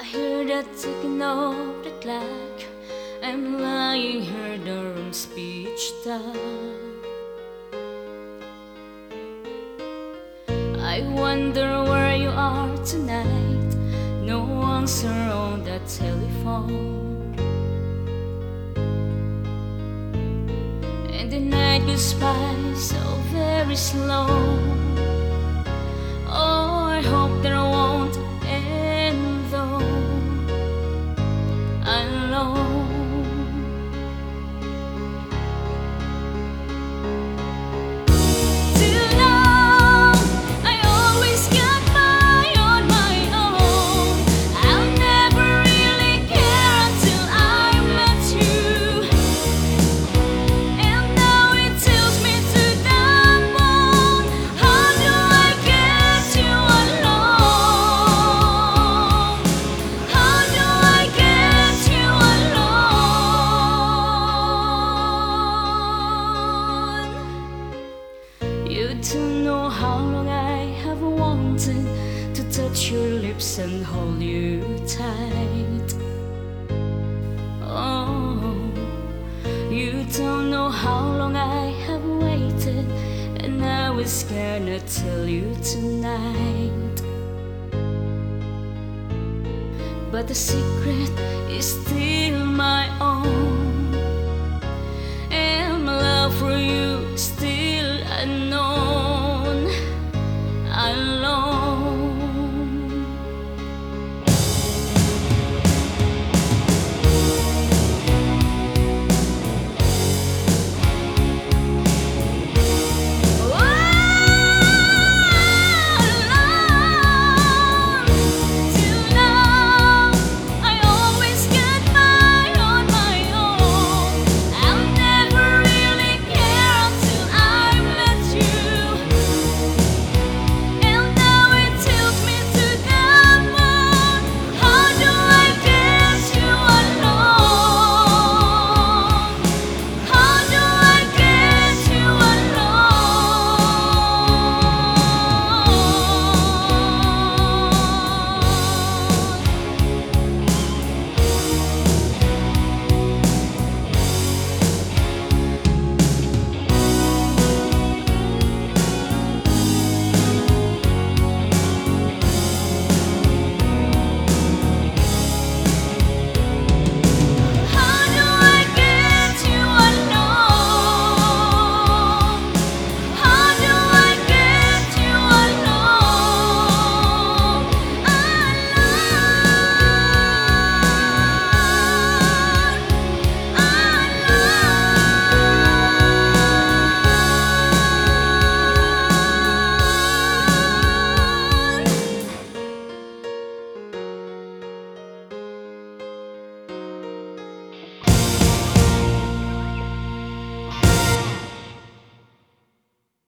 hear the ticking of the clock. I'm lying here, the room speech dark. I wonder where you are tonight. No answer on the telephone, and the night goes by so very slow. Oh, I hope there won't end though. Alone. You don't know how long I have wanted to touch your lips and hold you tight. Oh, you don't know how long I have waited, and I was gonna tell you tonight. But the secret is still